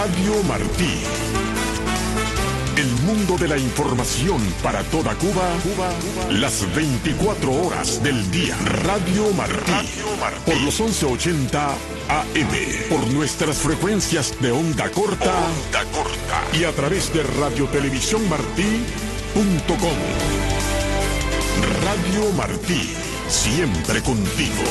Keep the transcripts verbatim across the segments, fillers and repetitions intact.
Radio Martí. El mundo de la información para toda Cuba, Cuba, Cuba. Las veinticuatro horas del día. Radio Martí. Radio Martí. Por los once ochenta A M. Por nuestras frecuencias de onda corta. Onda corta. Y a través de radiotelevisión martí punto com. Radio Martí. Siempre contigo.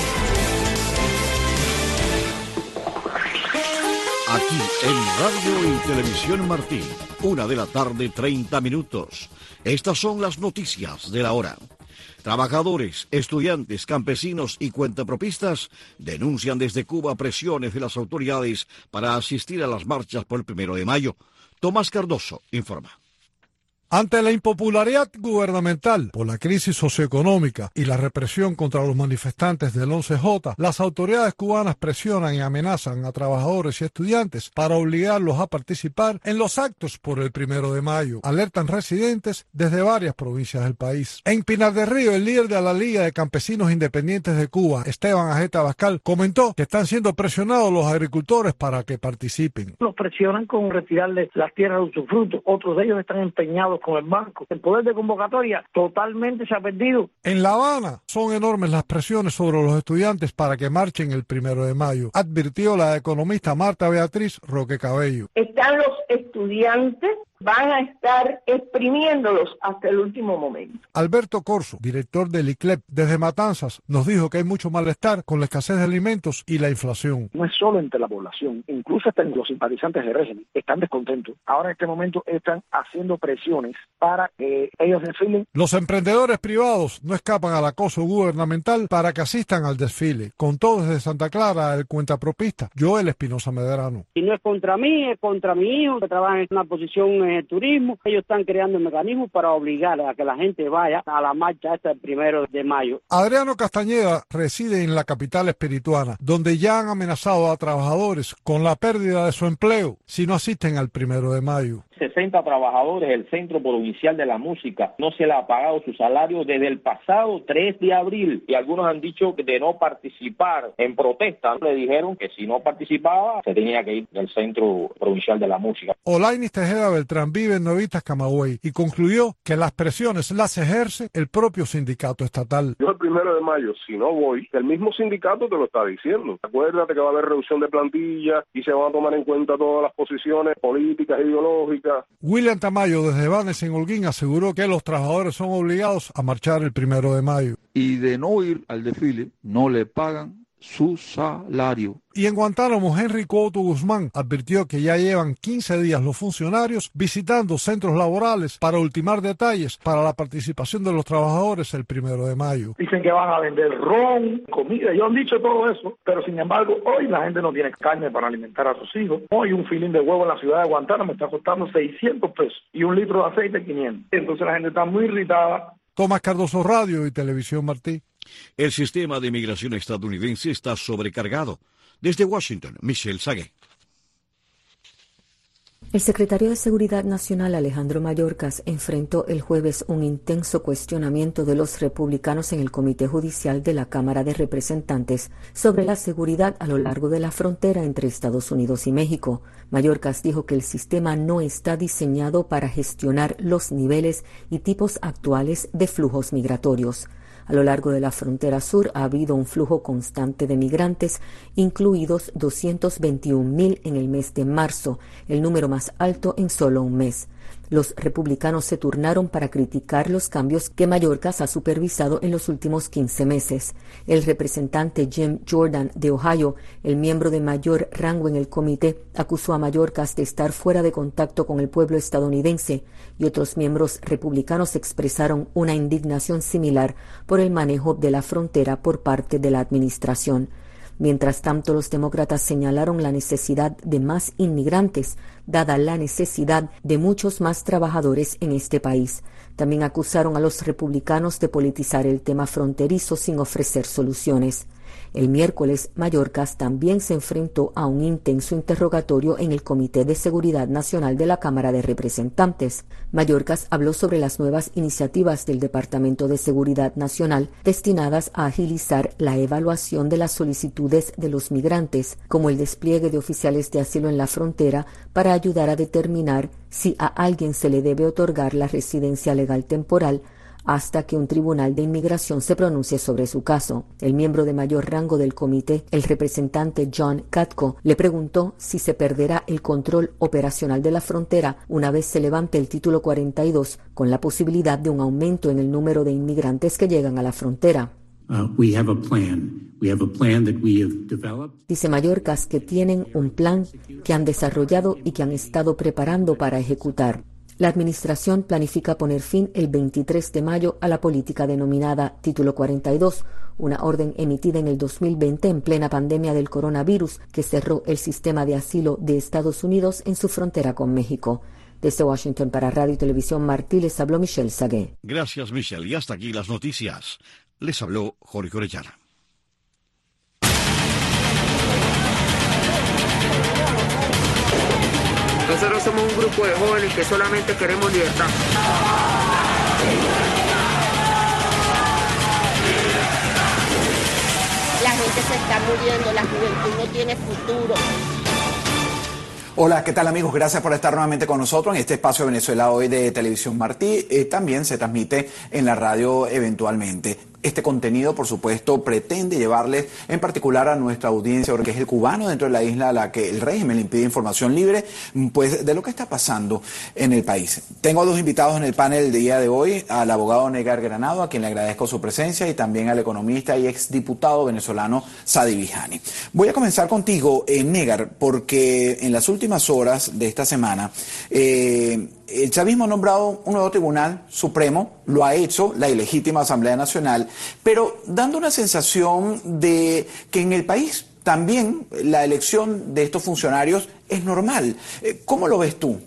Aquí en Radio y Televisión Martí, una de la tarde, treinta minutos. Estas son las noticias de la hora. Trabajadores, estudiantes, campesinos y cuentapropistas denuncian desde Cuba presiones de las autoridades para asistir a las marchas por el primero de mayo. Tomás Cardoso informa. Ante la impopularidad gubernamental por la crisis socioeconómica y la represión contra los manifestantes del once jota, las autoridades cubanas presionan y amenazan a trabajadores y estudiantes para obligarlos a participar en los actos por el primero de mayo, alertan residentes desde varias provincias del país. En Pinar del Río, el líder de la Liga de Campesinos Independientes de Cuba, Esteban Ajeta Bascal, comentó que están siendo presionados los agricultores para que participen. Los presionan con retirarles las tierras de usufructo, otros de ellos están empeñados con el banco. El poder de convocatoria totalmente se ha perdido. En La Habana son enormes las presiones sobre los estudiantes para que marchen el primero de mayo, advirtió la economista Marta Beatriz Roque Cabello. Están los estudiantes, van a estar exprimiéndolos hasta el último momento. Alberto Corso, director del I C L E P desde Matanzas, nos dijo que hay mucho malestar con la escasez de alimentos y la inflación. No es solo entre la población, incluso hasta entre los simpatizantes del régimen, están descontentos. Ahora en este momento están haciendo presiones para que ellos desfilen. Los emprendedores privados no escapan al acoso gubernamental para que asistan al desfile. Contó desde Santa Clara el cuentapropista Joel Espinosa Medrano. Y no es contra mí, es contra mi hijo que trabaja en una posición en el turismo. Ellos están creando mecanismos para obligar a que la gente vaya a la marcha hasta el primero de mayo. Adriano Castañeda reside en la capital espirituana, donde ya han amenazado a trabajadores con la pérdida de su empleo si no asisten al primero de mayo. sesenta trabajadores del Centro Provincial de la Música no se le ha pagado su salario desde el pasado tres de abril y algunos han dicho que de no participar en protesta. Le dijeron que si no participaba se tenía que ir del Centro Provincial de la Música. Olainis Tejeda Beltrán vive en Nuevitas, Camagüey, y concluyó que las presiones las ejerce el propio sindicato estatal. Yo el primero de mayo, si no voy, el mismo sindicato te lo está diciendo. Acuérdate que va a haber reducción de plantilla y se van a tomar en cuenta todas las posiciones políticas, ideológicas. William Tamayo desde Banes en Holguín aseguró que los trabajadores son obligados a marchar el primero de mayo. Y de no ir al desfile, no le pagan su salario. Y en Guantánamo, Henry Couto Guzmán advirtió que ya llevan quince días los funcionarios visitando centros laborales para ultimar detalles para la participación de los trabajadores el primero de mayo. Dicen que van a vender ron, comida, ellos han dicho todo eso, pero sin embargo hoy la gente no tiene carne para alimentar a sus hijos. Hoy un filín de huevo en la ciudad de Guantánamo está costando seiscientos pesos y un litro de aceite quinientos. Entonces la gente está muy irritada. Tomás Cardoso, Radio y Televisión Martí. El sistema de inmigración estadounidense está sobrecargado. Desde Washington, Michelle Sagué. El secretario de Seguridad Nacional, Alejandro Mayorkas, enfrentó el jueves un intenso cuestionamiento de los republicanos en el Comité Judicial de la Cámara de Representantes sobre la seguridad a lo largo de la frontera entre Estados Unidos y México. Mayorkas dijo que el sistema no está diseñado para gestionar los niveles y tipos actuales de flujos migratorios. A lo largo de la frontera sur ha habido un flujo constante de migrantes, incluidos doscientos veintiún mil en el mes de marzo, el número más alto en solo un mes. Los republicanos se turnaron para criticar los cambios que Mayorkas ha supervisado en los últimos quince meses. El representante Jim Jordan de Ohio, el miembro de mayor rango en el comité, acusó a Mayorkas de estar fuera de contacto con el pueblo estadounidense, y otros miembros republicanos expresaron una indignación similar por el manejo de la frontera por parte de la administración. Mientras tanto, los demócratas señalaron la necesidad de más inmigrantes, dada la necesidad de muchos más trabajadores en este país. También acusaron a los republicanos de politizar el tema fronterizo sin ofrecer soluciones. El miércoles, Mayorkas también se enfrentó a un intenso interrogatorio en el Comité de Seguridad Nacional de la Cámara de Representantes. Mayorkas habló sobre las nuevas iniciativas del Departamento de Seguridad Nacional destinadas a agilizar la evaluación de las solicitudes de los migrantes, como el despliegue de oficiales de asilo en la frontera para ayudar a determinar si a alguien se le debe otorgar la residencia legal temporal hasta que un tribunal de inmigración se pronuncie sobre su caso. El miembro de mayor rango del comité, el representante John Katko, le preguntó si se perderá el control operacional de la frontera una vez se levante el título cuarenta y dos, con la posibilidad de un aumento en el número de inmigrantes que llegan a la frontera. Uh, we have a plan. We have a plan that we have developed. Dice Mayorkas que tienen un plan que han desarrollado y que han estado preparando para ejecutar. La administración planifica poner fin el veintitrés de mayo a la política denominada Título cuarenta y dos, una orden emitida en el dos mil veinte en plena pandemia del coronavirus que cerró el sistema de asilo de Estados Unidos en su frontera con México. Desde Washington para Radio y Televisión Martí les habló Michelle Sagué. Gracias, Michelle. Y hasta aquí las noticias. Les habló Jorge Orellana. Nosotros somos un grupo de jóvenes que solamente queremos libertad. La gente se está muriendo, la juventud no tiene futuro. Hola, ¿qué tal amigos? Gracias por estar nuevamente con nosotros en este espacio Venezuela Hoy de Televisión Martí. Eh, también se transmite en la radio eventualmente. Este contenido, por supuesto, pretende llevarles en particular a nuestra audiencia, que es el cubano dentro de la isla a la que el régimen le impide información libre, pues de lo que está pasando en el país. Tengo a dos invitados en el panel del día de hoy, al abogado Negar Granado, a quien le agradezco su presencia, y también al economista y exdiputado venezolano Sadi Vijani. Voy a comenzar contigo, eh, Negar, porque en las últimas horas de esta semana, eh, el chavismo ha nombrado un nuevo tribunal supremo, lo ha hecho la ilegítima Asamblea Nacional, pero dando una sensación de que en el país también la elección de estos funcionarios es normal. ¿Cómo lo ves tú?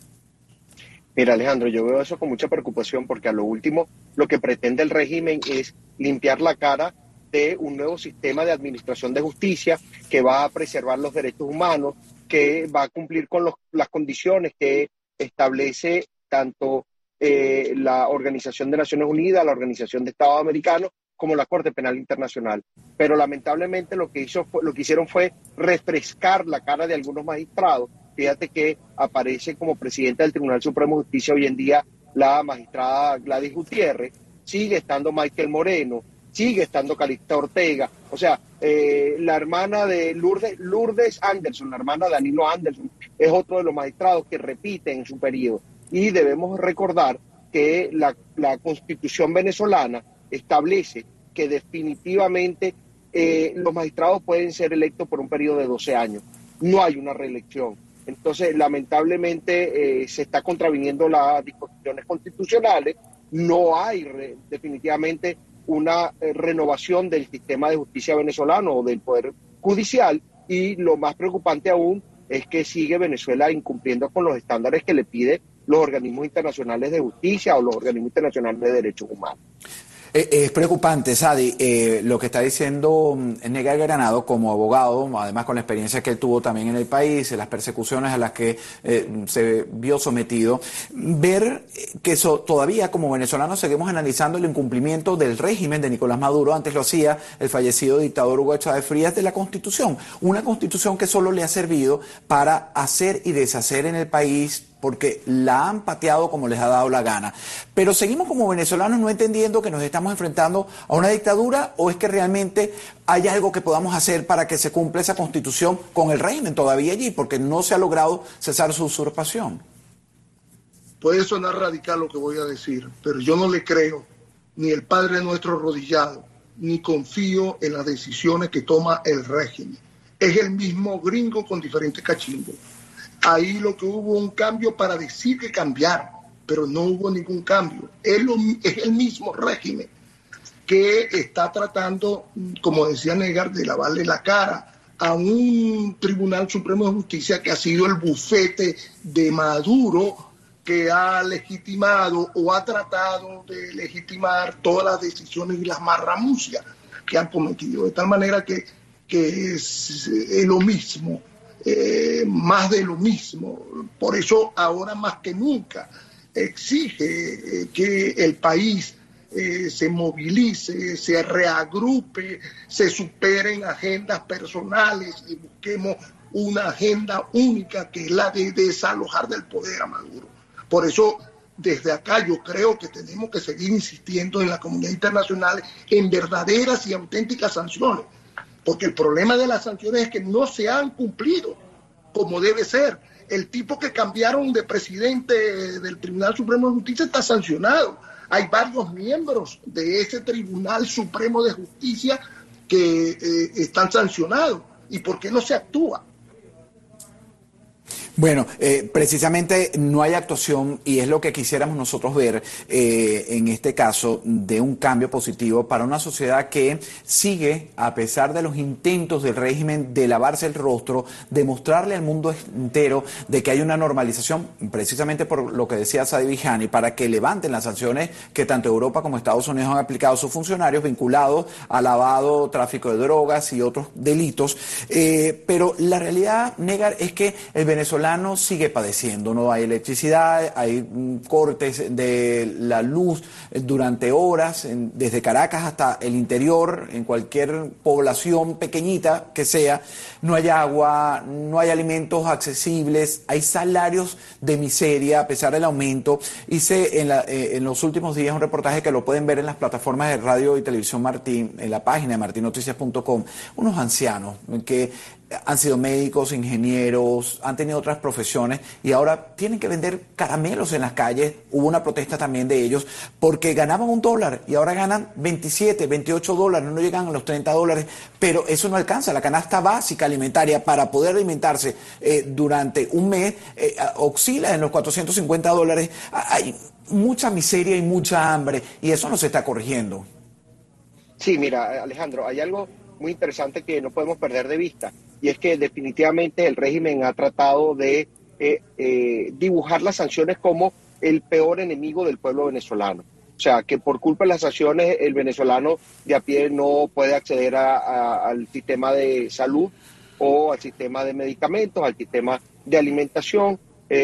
Mira, Alejandro, yo veo eso con mucha preocupación porque a lo último lo que pretende el régimen es limpiar la cara de un nuevo sistema de administración de justicia que va a preservar los derechos humanos, que va a cumplir con los, las condiciones que establece tanto eh, la Organización de Naciones Unidas, la Organización de Estados Americanos, como la Corte Penal Internacional. Pero lamentablemente lo que, hizo fue, lo que hicieron fue refrescar la cara de algunos magistrados. Fíjate que aparece como presidenta del Tribunal Supremo de Justicia hoy en día la magistrada Gladys Gutiérrez, sigue estando Michael Moreno, sigue estando Calixta Ortega, o sea, eh, la hermana de Lourdes, Lourdes Anderson, la hermana de Danilo Anderson, es otro de los magistrados que repite en su periodo. Y debemos recordar que la, la Constitución venezolana establece que definitivamente eh, los magistrados pueden ser electos por un periodo de doce años. No hay una reelección. Entonces, lamentablemente, eh, se está contraviniendo las disposiciones constitucionales. No hay re, definitivamente una eh, renovación del sistema de justicia venezolano o del Poder Judicial, y lo más preocupante aún es que sigue Venezuela incumpliendo con los estándares que le piden los organismos internacionales de justicia o los organismos internacionales de derechos humanos. Eh, es preocupante, Sadi, eh, lo que está diciendo Negar Granado como abogado, además con la experiencia que él tuvo también en el país, las persecuciones a las que eh, se vio sometido, ver que eso, todavía como venezolanos seguimos analizando el incumplimiento del régimen de Nicolás Maduro, antes lo hacía el fallecido dictador Hugo Chávez Frías, de la Constitución, una Constitución que solo le ha servido para hacer y deshacer en el país, porque la han pateado como les ha dado la gana. Pero seguimos como venezolanos no entendiendo que nos estamos enfrentando a una dictadura, o es que realmente hay algo que podamos hacer para que se cumpla esa Constitución con el régimen todavía allí, porque no se ha logrado cesar su usurpación. Puede sonar radical lo que voy a decir, pero yo no le creo ni el Padre Nuestro arrodillado, ni confío en las decisiones que toma el régimen. Es el mismo gringo con diferentes cachimbos. Ahí lo que hubo un cambio para decir que cambiaron, pero no hubo ningún cambio. Es, lo, es el mismo régimen que está tratando, como decía Negar, de lavarle la cara a un Tribunal Supremo de Justicia que ha sido el bufete de Maduro, que ha legitimado o ha tratado de legitimar todas las decisiones y las marramucias. que han cometido. De tal manera que, que es, es lo mismo, eh, más de lo mismo. Por eso ahora más que nunca exige eh, que el país eh, se movilice, se reagrupe, se superen agendas personales y busquemos una agenda única que es la de desalojar del poder a Maduro. Por eso, desde acá yo creo que tenemos que seguir insistiendo en la comunidad internacional en verdaderas y auténticas sanciones, porque el problema de las sanciones es que no se han cumplido como debe ser. El tipo que cambiaron de presidente del Tribunal Supremo de Justicia está sancionado. Hay varios miembros de ese Tribunal Supremo de Justicia que eh, están sancionados. ¿Y por qué no se actúa? Bueno, eh, precisamente no hay actuación y es lo que quisiéramos nosotros ver eh, en este caso de un cambio positivo para una sociedad que sigue, a pesar de los intentos del régimen de lavarse el rostro, de mostrarle al mundo entero de que hay una normalización, precisamente por lo que decía Saadi Vijani, para que levanten las sanciones que tanto Europa como Estados Unidos han aplicado a sus funcionarios vinculados a lavado, tráfico de drogas y otros delitos. Eh, pero la realidad, Negar, es que el venezolano sigue padeciendo, no hay electricidad, hay cortes de la luz durante horas, en, desde Caracas hasta el interior, en cualquier población pequeñita que sea, no hay agua, no hay alimentos accesibles, hay salarios de miseria a pesar del aumento. Hice en, la, eh, en los últimos días un reportaje que lo pueden ver en las plataformas de radio y televisión Martín, en la página de martin noticias punto com, unos ancianos que han sido médicos, ingenieros, han tenido otras profesiones y ahora tienen que vender caramelos en las calles. Hubo una protesta también de ellos porque ganaban un dólar y ahora ganan veintisiete, veintiocho dólares, no llegan a los treinta dólares, pero eso no alcanza. La canasta básica alimentaria para poder alimentarse eh, durante un mes eh, oscila en los cuatrocientos cincuenta dólares. Hay mucha miseria y mucha hambre y eso no se está corrigiendo. Sí, mira, Alejandro, hay algo muy interesante que no podemos perder de vista, y es que definitivamente el régimen ha tratado de eh, eh, dibujar las sanciones como el peor enemigo del pueblo venezolano. O sea, que por culpa de las sanciones el venezolano de a pie no puede acceder a, a, al sistema de salud o al sistema de medicamentos, al sistema de alimentación.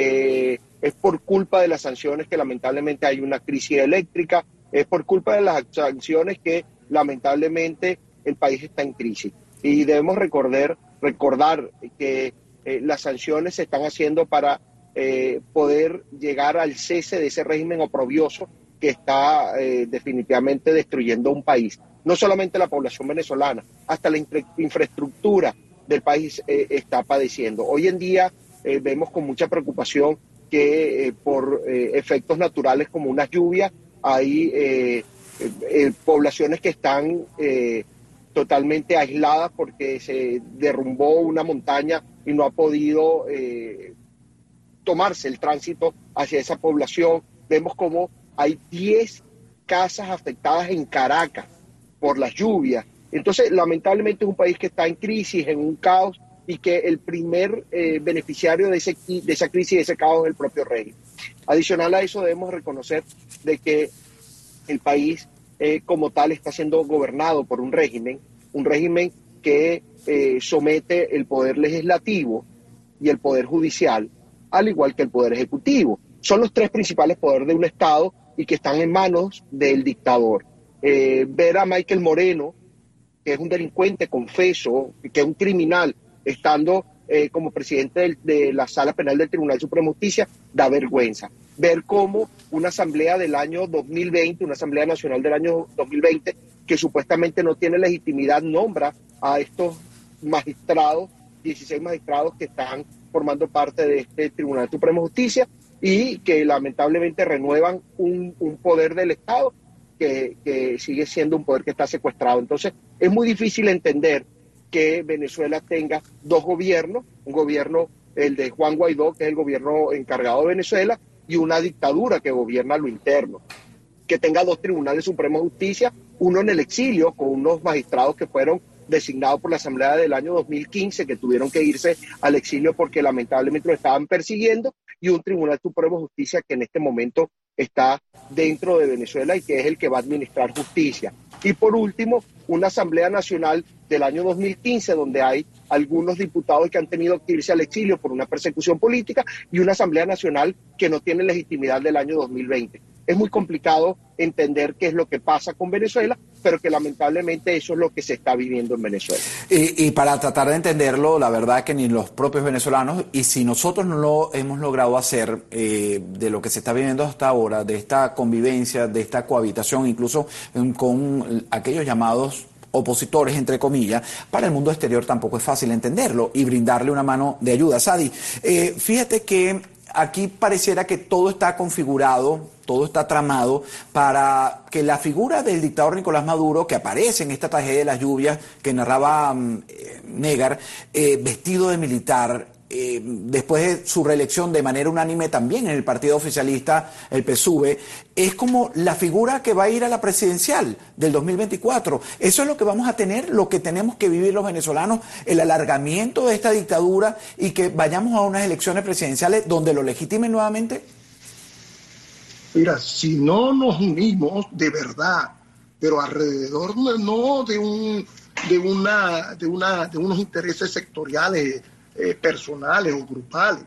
Eh, es por culpa de las sanciones que lamentablemente hay una crisis eléctrica, es por culpa de las sanciones que lamentablemente el país está en crisis. Y debemos recordar, recordar que eh, las sanciones se están haciendo para eh, poder llegar al cese de ese régimen oprobioso que está eh, definitivamente destruyendo un país. No solamente la población venezolana, hasta la infra infraestructura del país eh, está padeciendo. Hoy en día eh, vemos con mucha preocupación que eh, por eh, efectos naturales como unas lluvias, hay eh, eh, poblaciones que están eh, totalmente aisladas porque se derrumbó una montaña y no ha podido eh, tomarse el tránsito hacia esa población. Vemos como hay diez casas afectadas en Caracas por las lluvias. Entonces, lamentablemente es un país que está en crisis, en un caos, y que el primer eh, beneficiario de, ese, de esa crisis y de ese caos es el propio régimen. Adicional a eso, debemos reconocer de que el país eh, como tal está siendo gobernado por un régimen, un régimen que eh, somete el poder legislativo y el poder judicial, al igual que el poder ejecutivo. Son los tres principales poderes de un Estado y que están en manos del dictador. Eh, ver a Michael Moreno, que es un delincuente confeso, que es un criminal, estando eh, como presidente del, de la Sala Penal del Tribunal Supremo de Justicia, da vergüenza. Ver cómo una asamblea del año dos mil veinte, una asamblea nacional del año dos mil veinte, que supuestamente no tiene legitimidad, nombra a estos magistrados, dieciséis magistrados que están formando parte de este Tribunal Supremo de Justicia y que lamentablemente renuevan un, un poder del Estado que, que sigue siendo un poder que está secuestrado. Entonces, es muy difícil entender que Venezuela tenga dos gobiernos, un gobierno, el de Juan Guaidó, que es el gobierno encargado de Venezuela, y una dictadura que gobierna lo interno. Que tenga dos tribunales supremos de justicia, uno en el exilio, con unos magistrados que fueron designados por la Asamblea del año dos mil quince, que tuvieron que irse al exilio porque lamentablemente lo estaban persiguiendo, y un Tribunal Supremo de Justicia que en este momento está dentro de Venezuela y que es el que va a administrar justicia. Y por último, una Asamblea Nacional del año dos mil quince, donde hay algunos diputados que han tenido que irse al exilio por una persecución política, y una Asamblea Nacional que no tiene legitimidad del año dos mil veinte. Es muy complicado entender qué es lo que pasa con Venezuela, pero que lamentablemente eso es lo que se está viviendo en Venezuela. Y, y para tratar de entenderlo, la verdad que ni los propios venezolanos, y si nosotros no lo hemos logrado hacer eh, de lo que se está viviendo hasta ahora, de esta convivencia, de esta cohabitación, incluso eh, con aquellos llamados opositores, entre comillas, para el mundo exterior tampoco es fácil entenderlo y brindarle una mano de ayuda. Sadi, eh, fíjate que aquí pareciera que todo está configurado, todo está tramado para que la figura del dictador Nicolás Maduro, que aparece en esta tragedia de las lluvias que narraba eh, Negar, eh, vestido de militar, eh, después de su reelección de manera unánime también en el partido oficialista, el P S U V, es como la figura que va a ir a la presidencial del dos mil veinticuatro. Eso es lo que vamos a tener, lo que tenemos que vivir los venezolanos, el alargamiento de esta dictadura y que vayamos a unas elecciones presidenciales donde lo legitimen nuevamente. Mira, si no nos unimos de verdad, pero alrededor no de un de una de una de unos intereses sectoriales, eh, personales o grupales,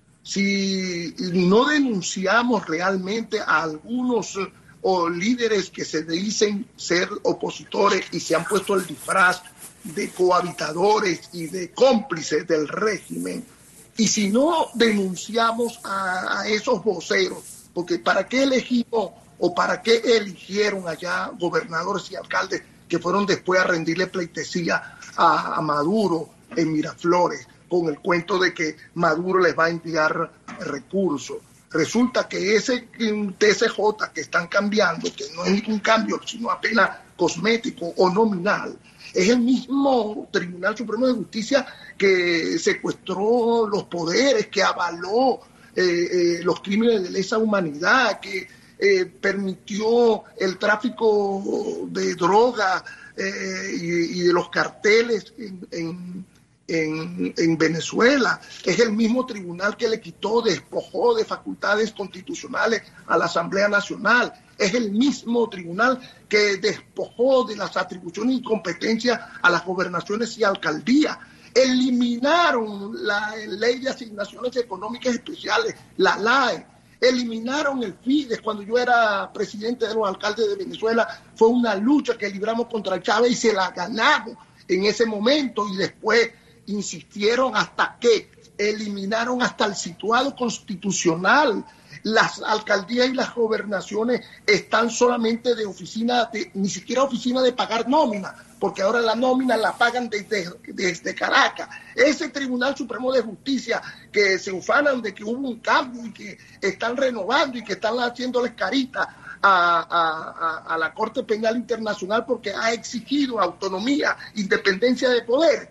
si no denunciamos realmente a algunos eh, o líderes que se dicen ser opositores y se han puesto el disfraz de cohabitadores y de cómplices del régimen, y si no denunciamos a, a esos voceros, porque ¿para qué elegimos o para qué eligieron allá gobernadores y alcaldes que fueron después a rendirle pleitesía a, a Maduro en Miraflores con el cuento de que Maduro les va a enviar recursos? Resulta que ese T S J que están cambiando, que no es ningún cambio, sino apenas cosmético o nominal, es el mismo Tribunal Supremo de Justicia que secuestró los poderes, que avaló Eh, eh, los crímenes de lesa humanidad, que eh, permitió el tráfico de droga eh, y, y de los carteles en, en, en, en Venezuela. Es el mismo tribunal que le quitó, despojó de facultades constitucionales a la Asamblea Nacional. Es el mismo tribunal que despojó de las atribuciones y competencias a las gobernaciones y alcaldías. Eliminaron la Ley de Asignaciones Económicas Especiales, la L A E, eliminaron el FIDES. Cuando yo era presidente de los alcaldes de Venezuela, fue una lucha que libramos contra Chávez y se la ganamos en ese momento, y después insistieron hasta que eliminaron hasta el situado constitucional. Las alcaldías y las gobernaciones están solamente de oficina, de, ni siquiera oficina de pagar nómina, porque ahora la nómina la pagan desde, desde Caracas. Ese Tribunal Supremo de Justicia que se ufanan de que hubo un cambio y que están renovando y que están haciéndoles carita a, a, a, a la Corte Penal Internacional porque ha exigido autonomía, independencia de poder.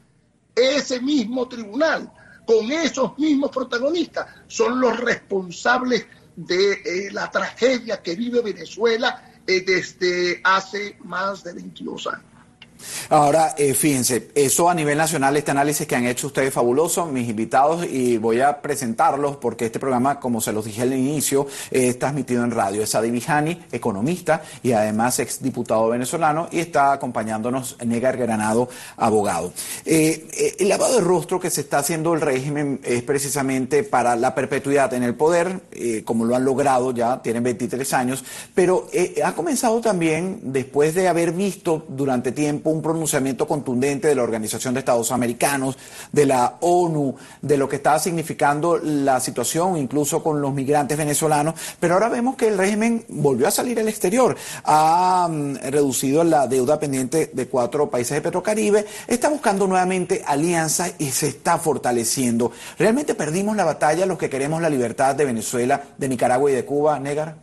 Ese mismo tribunal, con esos mismos protagonistas, son los responsables de eh, la tragedia que vive Venezuela eh, desde hace más de veintidós años. Ahora, eh, fíjense, eso a nivel nacional, este análisis que han hecho ustedes fabuloso, mis invitados, y voy a presentarlos porque este programa, como se los dije al inicio, eh, es transmitido en radio. Es Sadi Vijani, economista y además exdiputado venezolano, y está acompañándonos Negar Granado, abogado. Eh, eh, el lavado de rostro que se está haciendo el régimen es precisamente para la perpetuidad en el poder, eh, como lo han logrado ya, tienen veintitrés años, pero eh, ha comenzado también después de haber visto durante tiempo un pronunciamiento contundente de la Organización de Estados Americanos, de la ONU, de lo que estaba significando la situación incluso con los migrantes venezolanos, pero ahora vemos que el régimen volvió a salir al exterior, ha um, reducido la deuda pendiente de cuatro países de Petrocaribe, está buscando nuevamente alianzas y se está fortaleciendo. ¿Realmente perdimos la batalla los que queremos la libertad de Venezuela, de Nicaragua y de Cuba, Negar?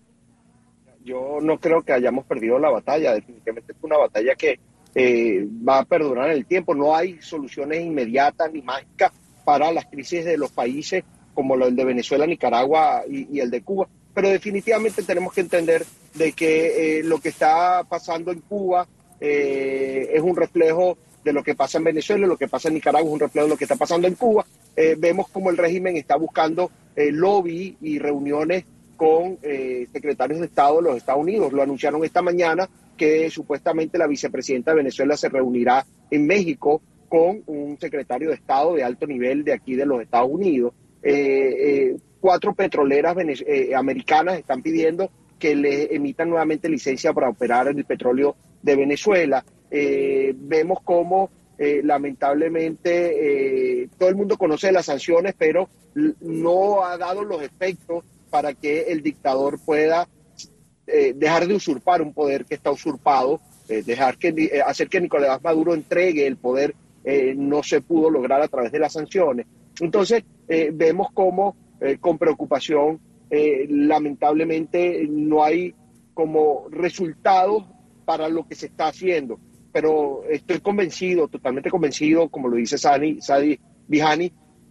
Yo no creo que hayamos perdido la batalla, definitivamente es una batalla que eh, va a perdurar en el tiempo. No hay soluciones inmediatas ni mágicas para las crisis de los países como el de Venezuela, Nicaragua y, y el de Cuba, pero definitivamente tenemos que entender de que eh, lo que está pasando en Cuba eh, es un reflejo de lo que pasa en Venezuela, lo que pasa en Nicaragua es un reflejo de lo que está pasando en Cuba. Eh, vemos como el régimen está buscando eh, lobby y reuniones con eh, secretarios de Estado de los Estados Unidos. Lo anunciaron esta mañana que supuestamente la vicepresidenta de Venezuela se reunirá en México con un secretario de Estado de alto nivel de aquí de los Estados Unidos. Eh, eh, cuatro petroleras eh, americanas están pidiendo que le emitan nuevamente licencia para operar en el petróleo de Venezuela. Eh, vemos cómo eh, lamentablemente eh, todo el mundo conoce las sanciones, pero no ha dado los efectos para que el dictador pueda eh, dejar de usurpar un poder que está usurpado, eh, dejar que eh, hacer que Nicolás Maduro entregue el poder. Eh, no se pudo lograr a través de las sanciones. Entonces, eh, vemos cómo eh, con preocupación, eh, lamentablemente, no hay como resultados para lo que se está haciendo. Pero estoy convencido, totalmente convencido, como lo dice Sadi, Sadi Vihani,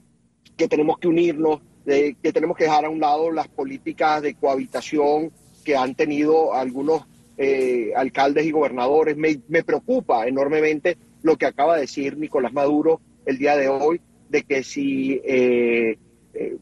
que tenemos que unirnos, de, que tenemos que dejar a un lado las políticas de cohabitación que han tenido algunos eh, alcaldes y gobernadores. Me, me preocupa enormemente lo que acaba de decir Nicolás Maduro el día de hoy, de que si eh, eh,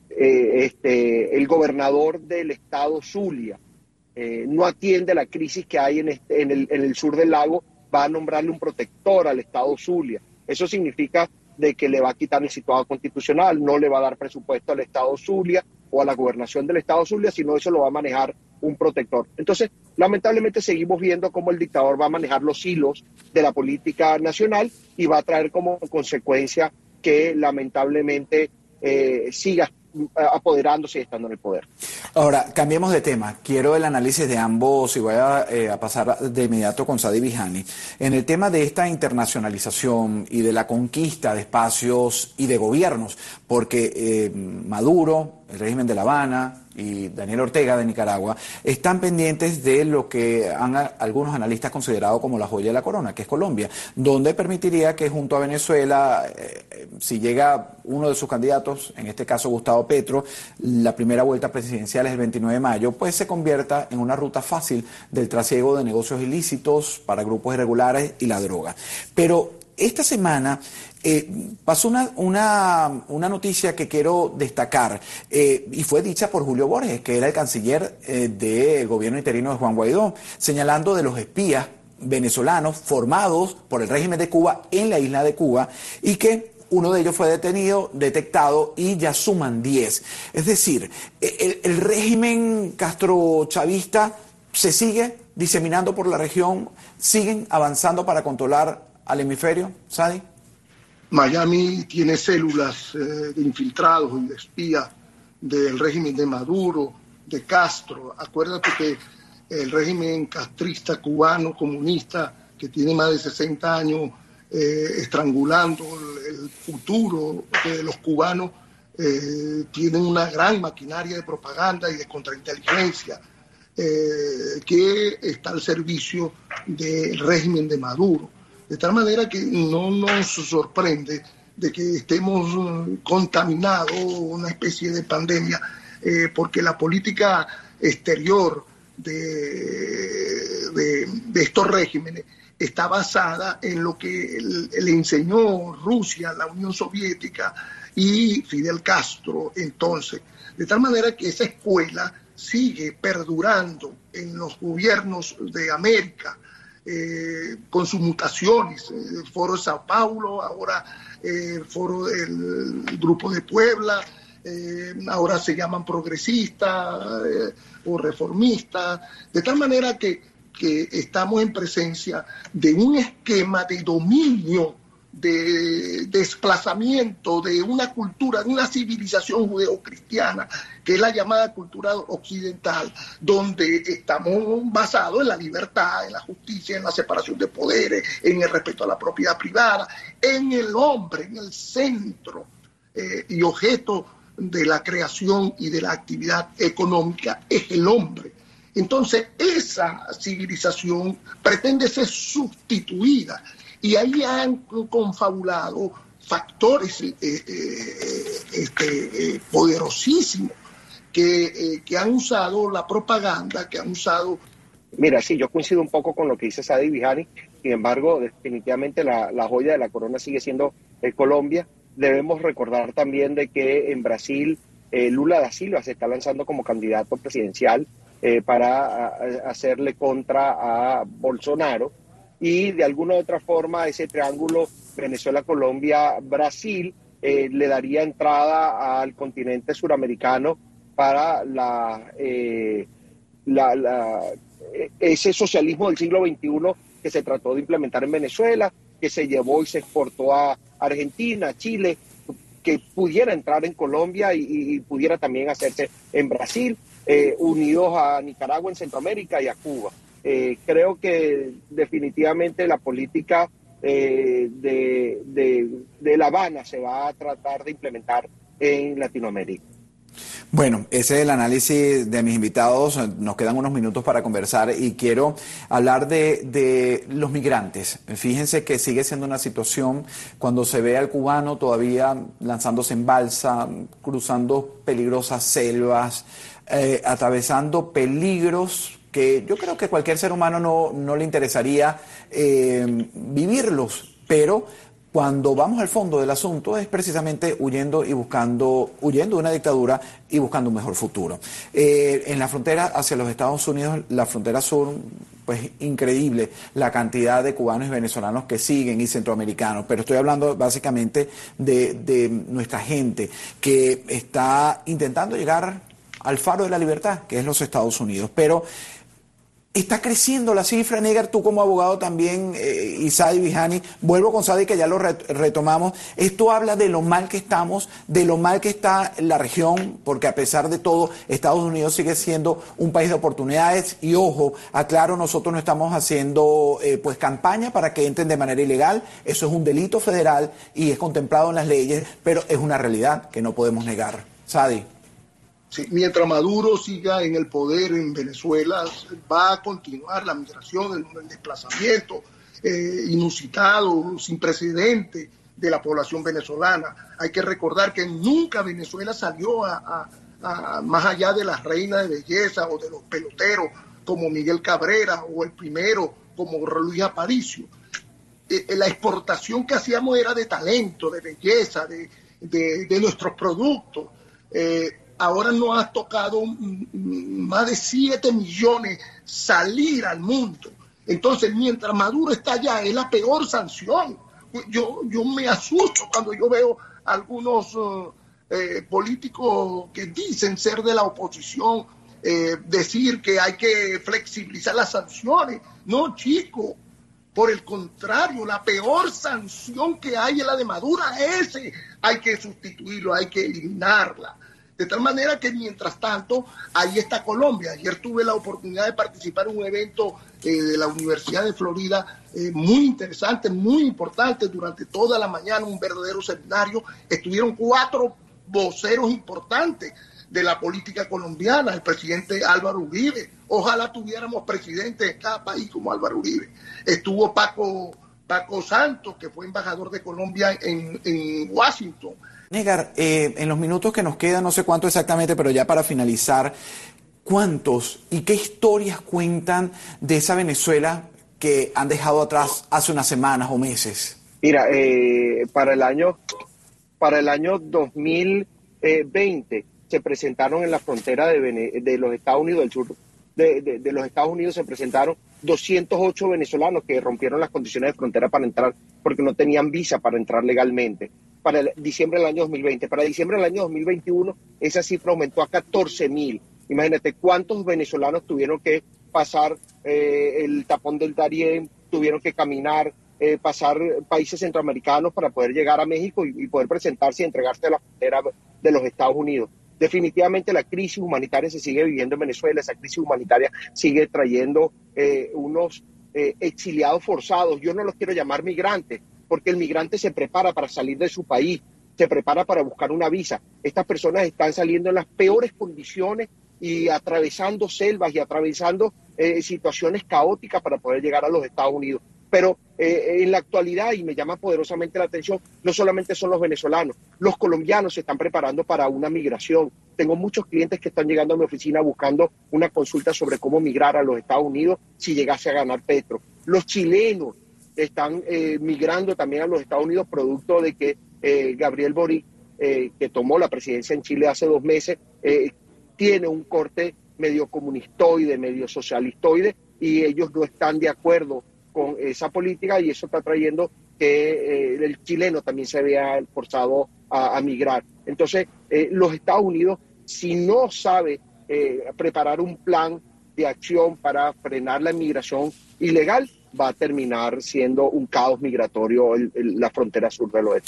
este, el gobernador del estado Zulia eh, no atiende la crisis que hay en, este, en, el, en el sur del lago, va a nombrarle un protector al estado Zulia. Eso significa de que le va a quitar el situado constitucional, no le va a dar presupuesto al estado Zulia o a la gobernación del estado Zulia, sino eso lo va a manejar un protector. Entonces, lamentablemente seguimos viendo cómo el dictador va a manejar los hilos de la política nacional y va a traer como consecuencia que lamentablemente eh, siga apoderándose y estando en el poder. Ahora, cambiemos de tema. Quiero el análisis de ambos y voy a, eh, a pasar de inmediato con Sadi Vihani. En el tema de esta internacionalización y de la conquista de espacios y de gobiernos, porque eh, Maduro, el régimen de La Habana y Daniel Ortega de Nicaragua están pendientes de lo que han a, algunos analistas considerado como la joya de la corona, que es Colombia, donde permitiría que junto a Venezuela, eh, si llega uno de sus candidatos, en este caso Gustavo Petro, la primera vuelta presidencial es el veintinueve de mayo, pues se convierta en una ruta fácil del trasiego de negocios ilícitos para grupos irregulares y la droga. Pero esta semana eh, pasó una, una, una noticia que quiero destacar eh, y fue dicha por Julio Borges, que era el canciller eh, del gobierno interino de Juan Guaidó, señalando de los espías venezolanos formados por el régimen de Cuba en la isla de Cuba y que uno de ellos fue detenido, detectado y ya suman diez. Es decir, el, el régimen castrochavista se sigue diseminando por la región, siguen avanzando para controlar al hemisferio, ¿Sadi? Miami tiene células eh, de infiltrados y de espías del régimen de Maduro, de Castro. Acuérdate que el régimen castrista cubano comunista, que tiene más de sesenta años eh, estrangulando el, el futuro de los cubanos, eh, tienen una gran maquinaria de propaganda y de contrainteligencia eh, que está al servicio del régimen de Maduro. De tal manera que no nos sorprende de que estemos contaminados, una especie de pandemia, eh, porque la política exterior de, de, de estos regímenes está basada en lo que le enseñó Rusia, la Unión Soviética y Fidel Castro entonces. De tal manera que esa escuela sigue perdurando en los gobiernos de América, Eh, con sus mutaciones, el Foro de Sao Paulo, ahora eh, el Foro del Grupo de Puebla, eh, ahora se llaman progresistas eh, o reformistas, de tal manera que, que estamos en presencia de un esquema de dominio, de desplazamiento de una cultura, de una civilización judeocristiana, que es la llamada cultura occidental, donde estamos basados en la libertad, en la justicia, en la separación de poderes, en el respeto a la propiedad privada, en el hombre, en el centro eh, y objeto de la creación y de la actividad económica es el hombre. Entonces, esa civilización pretende ser sustituida. Y ahí han confabulado factores eh, eh, este, eh, poderosísimos que, eh, que han usado la propaganda, que han usado... Mira, sí, yo coincido un poco con lo que dice Sadi Vihani, sin embargo, definitivamente la, la joya de la corona sigue siendo eh, Colombia. Debemos recordar también de que en Brasil eh, Lula da Silva se está lanzando como candidato presidencial eh, para a, hacerle contra a Bolsonaro, y de alguna u otra forma ese triángulo Venezuela, Colombia, Brasil eh, le daría entrada al continente suramericano para la, eh, la, la ese socialismo del siglo veintiuno que se trató de implementar en Venezuela, que se llevó y se exportó a Argentina, Chile, que pudiera entrar en Colombia y, y pudiera también hacerse en Brasil, eh, unidos a Nicaragua en Centroamérica y a Cuba. Eh, creo que definitivamente la política eh, de, de, de La Habana se va a tratar de implementar en Latinoamérica. Bueno, ese es el análisis de mis invitados. Nos quedan unos minutos para conversar y quiero hablar de, de los migrantes. Fíjense que sigue siendo una situación cuando se ve al cubano todavía lanzándose en balsa, cruzando peligrosas selvas, eh, atravesando peligros que yo creo que cualquier ser humano no, no le interesaría eh, vivirlos, pero cuando vamos al fondo del asunto es precisamente huyendo y buscando, huyendo de una dictadura y buscando un mejor futuro. Eh, en la frontera hacia los Estados Unidos, la frontera sur, pues increíble la cantidad de cubanos y venezolanos que siguen y centroamericanos, pero estoy hablando básicamente de, de nuestra gente que está intentando llegar al faro de la libertad, que es los Estados Unidos, pero está creciendo la cifra, Negar, tú como abogado también, eh, y Sadi Vijani, vuelvo con Sadi que ya lo retomamos, esto habla de lo mal que estamos, de lo mal que está la región, porque a pesar de todo, Estados Unidos sigue siendo un país de oportunidades, y ojo, aclaro, nosotros no estamos haciendo eh, pues campaña para que entren de manera ilegal, eso es un delito federal y es contemplado en las leyes, pero es una realidad que no podemos negar. Sadi. Sí, mientras Maduro siga en el poder en Venezuela, va a continuar la migración, el, el desplazamiento eh, inusitado, sin precedente de la población venezolana. Hay que recordar que nunca Venezuela salió a, a, a más allá de las reinas de belleza o de los peloteros como Miguel Cabrera o el primero como Luis Aparicio. Eh, la exportación que hacíamos era de talento, de belleza, de, de, de nuestros productos. Eh, Ahora nos ha tocado más de siete millones salir al mundo. Entonces, mientras Maduro está allá, es la peor sanción. Yo, yo me asusto cuando yo veo algunos uh, eh, políticos que dicen ser de la oposición, eh, decir que hay que flexibilizar las sanciones. No, chico. Por el contrario, la peor sanción que hay es la de Maduro. Ese hay que sustituirlo, hay que eliminarla. De tal manera que, mientras tanto, ahí está Colombia. Ayer tuve la oportunidad de participar en un evento eh, de la Universidad de Florida eh, muy interesante, muy importante, durante toda la mañana, un verdadero seminario. Estuvieron cuatro voceros importantes de la política colombiana, el presidente Álvaro Uribe. Ojalá tuviéramos presidente de cada país como Álvaro Uribe. Estuvo Paco, Paco Santos, que fue embajador de Colombia en, en Washington. Negar, eh, en los minutos que nos quedan, no sé cuánto exactamente, pero ya para finalizar, ¿cuántos y qué historias cuentan de esa Venezuela que han dejado atrás hace unas semanas o meses? Mira, eh, para el año para el año dos mil veinte se presentaron en la frontera de, Vene- de los Estados Unidos del sur de, de, de los Estados Unidos se presentaron doscientos ocho venezolanos que rompieron las condiciones de frontera para entrar porque no tenían visa para entrar legalmente. Para el diciembre del año dos mil veinte. Para diciembre del año dos mil veintiuno, esa cifra aumentó a catorce mil. Imagínate cuántos venezolanos tuvieron que pasar eh, el tapón del Darién, tuvieron que caminar, eh, pasar países centroamericanos para poder llegar a México y, y poder presentarse y entregarse a la frontera de los Estados Unidos. Definitivamente la crisis humanitaria se sigue viviendo en Venezuela, esa crisis humanitaria sigue trayendo eh, unos eh, exiliados forzados. Yo no los quiero llamar migrantes, porque el migrante se prepara para salir de su país, se prepara para buscar una visa. Estas personas están saliendo en las peores condiciones y atravesando selvas y atravesando eh, situaciones caóticas para poder llegar a los Estados Unidos. Pero eh, en la actualidad, y me llama poderosamente la atención, no solamente son los venezolanos, los colombianos se están preparando para una migración. Tengo muchos clientes que están llegando a mi oficina buscando una consulta sobre cómo migrar a los Estados Unidos si llegase a ganar Petro. Los chilenos están eh, migrando también a los Estados Unidos producto de que eh, Gabriel Boric, eh, que tomó la presidencia en Chile hace dos meses, eh, tiene un corte medio comunistoide, medio socialistoide, y ellos no están de acuerdo con esa política, y eso está trayendo que eh, el chileno también se vea forzado a, a migrar. Entonces, eh, los Estados Unidos, si no sabe eh, preparar un plan de acción para frenar la inmigración ilegal, va a terminar siendo un caos migratorio en la frontera sur del oeste.